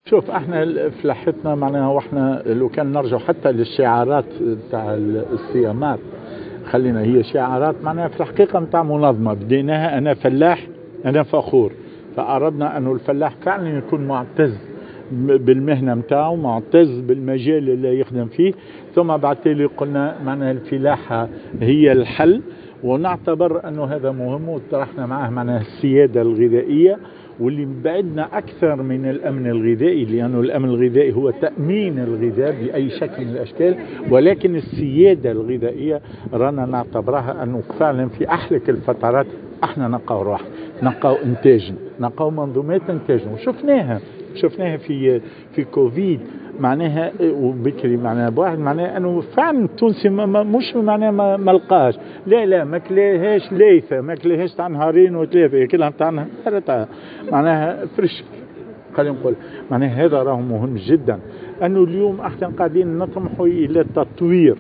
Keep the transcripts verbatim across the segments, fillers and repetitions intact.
شوف احنا فلاحتنا معناها، واحنا لو كان نرجع حتى للشعارات تاع الصيامات، خلينا هي شعارات معناها في الحقيقة نتاع منظمة بديناها أنا فلاح أنا فخور. فأردنا أنه الفلاح فعلا يكون معتز بالمهنة متاعه، معتز بالمجال اللي يخدم فيه. ثم بعد تالي قلنا معناها الفلاحة هي الحل، ونعتبر أنه هذا مهم، وطرحنا معه معناها السيادة الغذائية، واللي بعدنا أكثر من الأمن الغذائي، لأنه الأمن الغذائي هو تأمين الغذاء بأي شكل من الأشكال، ولكن السيادة الغذائية رانا نعتبرها أنه فعلا في أحلك الفترات احنا نلقاو روح نلقاو انتاج، نلقاو منظومات انتاج، وشفناها شفناها في في كوفيد معناها، وبكري معناها بواحد معناها انه فعلا التونسي مش معناها ما لقاش، لا لا ما كلاهاش ليثه، ما كلاهاش تاع نهارين وثلاثه، كلها تاع نهار معناها فريش. خلينا نقول معناها هذا راه مهم جدا، انه اليوم احنا قاعدين نطمحوا الى تطوير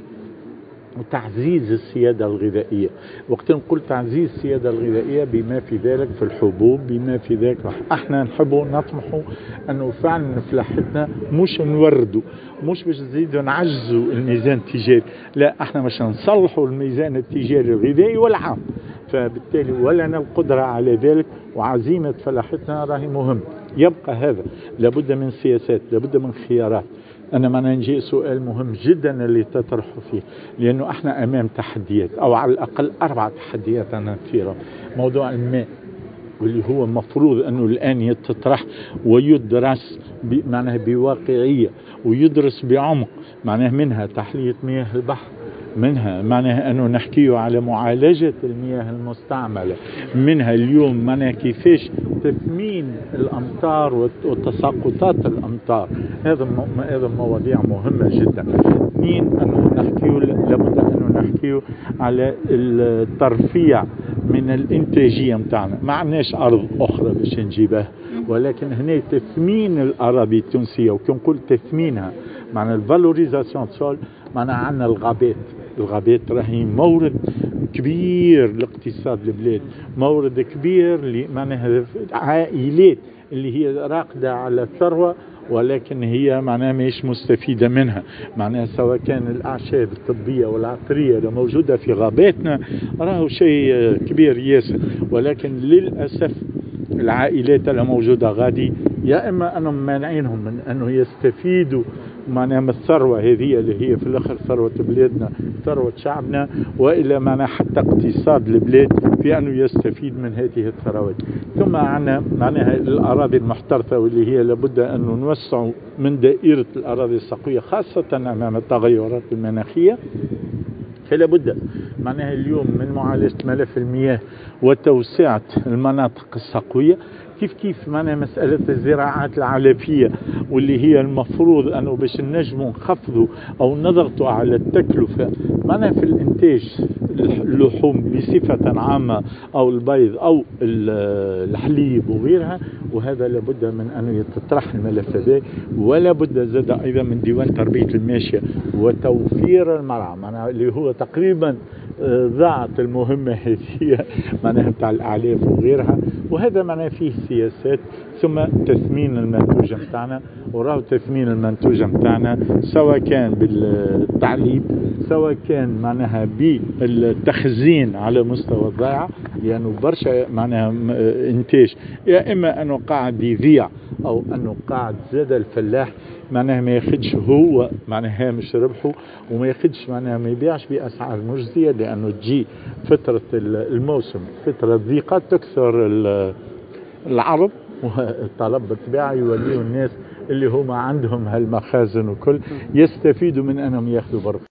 وتعزيز السيادة الغذائية. وقت نقول تعزيز السيادة الغذائية بما في ذلك في الحبوب، بما في ذلك احنا نحبوا نطمحوا انه فعلا فلاحتنا مش نوردوا، مش باش نزيدوا نعزوا الميزان التجاري، لا احنا باش نصلحوا الميزان التجاري الغذائي والعام. فبالتالي ولنا القدرة على ذلك، وعزيمة فلاحتنا راهي مهم. يبقى هذا لابد من سياسات، لابد من خيارات. أنا معنا نجي سؤال مهم جدا اللي تطرحوا فيه، لأنه احنا أمام تحديات، أو على الأقل أربع تحديات أنا نثيرهم. موضوع الماء، واللي هو مفروض أنه الآن يتطرح ويدرس معناها بواقعية، ويدرس بعمق، معناها منها تحلية مياه البحر، منها معناها أنه نحكيه على معالجة المياه المستعملة، منها اليوم معناها كيفاش تثمين الأمطار وتساقطات الأمطار. هذا هذا مواضيع مهمة جدا. اثنين أنه نحكيه، لابد أنه نحكيه على الترفيع من الإنتاجية متاعنا. ما عندناش أرض أخرى باش نجيبها، ولكن هنا تثمين الأراضي التونسية، وكي نقول تثمينها معنى الفالوريزاسيون سول، معنى عندنا الغابات. الغابات راهي مورد كبير لاقتصاد البلاد، مورد كبير معناها عائلات اللي هي راقدة على الثروة، ولكن هي معناها مش مستفيدة منها. معناها سواء كان الأعشاب الطبية والعطرية اللي موجودة في غاباتنا راهو شيء كبير ياسر، ولكن للأسف العائلات اللي موجودة غادي يا إما أنهم مانعينهم من أنه يستفيدوا معناها من الثروة هذه اللي هي في الآخر ثروة بلادنا، ثروة شعبنا، وإلا معناها حتى اقتصاد البلاد في أنه يستفيد من هذه الثروات. ثم عنا معناها الأراضي المحترثة، واللي هي لابد أن نوسع من دائرة الأراضي السقوية، خاصة أمام التغيرات المناخية. فلا بد معناها اليوم من معالجة ملف المياه وتوسعة المناطق السقوية. كيف كيف معناها مسألة الزراعات العلفية، واللي هي المفروض أنه باش نجموا نخفضوا أو نضغطوا على التكلفة معناها في الإنتاج اللحوم بصفة عامة، أو البيض أو الحليب وغيرها. وهذا لابد من أن يتطرح الملف هذا، ولا بد زاد أيضا من ديوان تربية الماشية وتوفير المرعى، معناها اللي هو تقريبا ضاعت المهمة هذه معناها بتاع الأعلاف وغيرها. وهذا معناه فيه سياسات. ثم تثمين المنتوج متاعنا، وراه تثمين المنتوج متاعنا سواء كان بالتعليب، سواء كان معناها بالتخزين على مستوى الضيعة، لأنه يعني برشا معناها انتاج يا إما أنه قاعد يذيع، أو أنه قاعد زاد الفلاح معناها ما ياخدش هو معناها هامش ربحه، وما ياخدش معناها ما يبيعش بأسعار مجزية، لأنه تجي فترة الموسم فترة ضيقة تكثر العرض، والطلب بالطبيعة يوليه الناس اللي هم عندهم هالمخازن وكل يستفيدوا من أنهم ياخدوا برا.